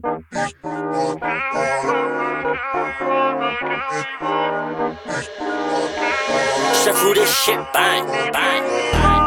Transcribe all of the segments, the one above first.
Chef who this shit bang, bang, bang.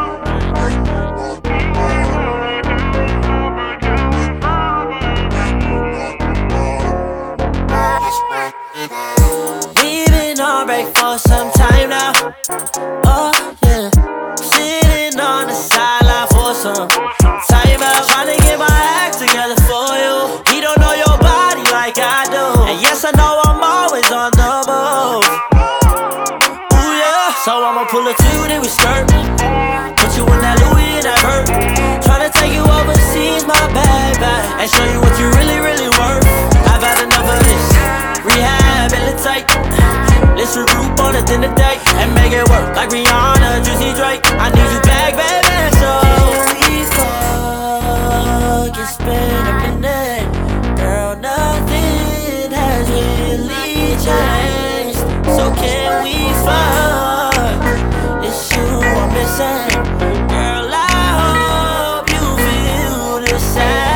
We've been on break for some time now. Oh yeah, sitting on the sideline for some time out, trying to get my act together for you. He don't know your body like I do, and yes I know I'm always on the move. Ooh yeah, so I'ma pull a two, then we skirt. Put you in that Louis and that hurt. Tryna take you overseas, my baby, and show you what you really, really worth. I've had enough of this. Rehabilitate. Let's regroup on a dinner date and make it work like Rihanna, Juicy Drake. I need you back, baby. So we fuck. It's been a minute, girl. Nothing has really changed. So can we fuck? It's you I'm missing, girl. I hope you feel the same.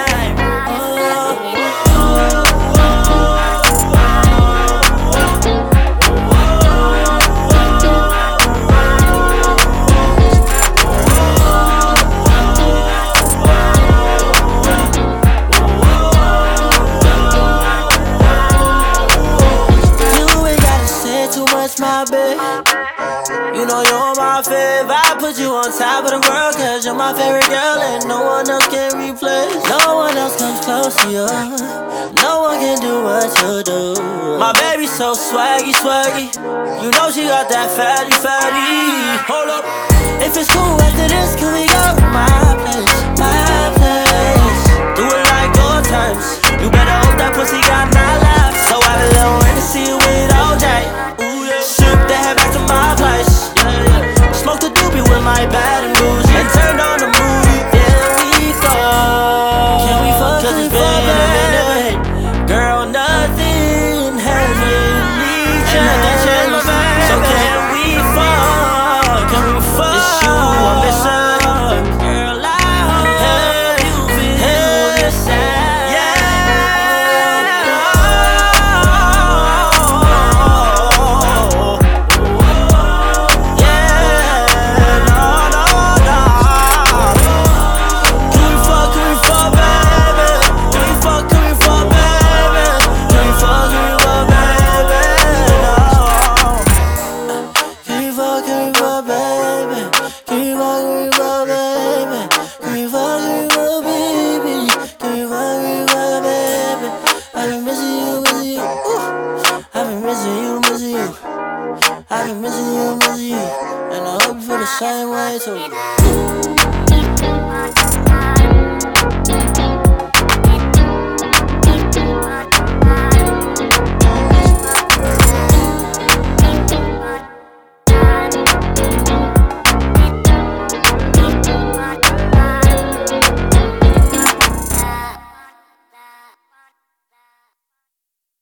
My babe, you know you're my favorite. I put you on top of the world, cause you're my favorite girl, and no one else can replace. No one else comes close to you. No one can do what you do. My baby's so swaggy, swaggy. You know she got that fatty, fatty. Hold up, if it's cool after this, can we go to my place, my place? Do it like old times. You better hope that pussy got my life. So I have a little Hennessy with OJ. My place, yeah, yeah. Smoked a doobie with my bad and bougie, and turned on the movie. Yeah, we fuck. Can we fuck? Cause it's been a minute, girl. Nothing has really changed. So can we fuck? Can we fuck? It's you I'm missing, girl. I hope you feel the same. I've been missing you, and I hope you feel the same way too.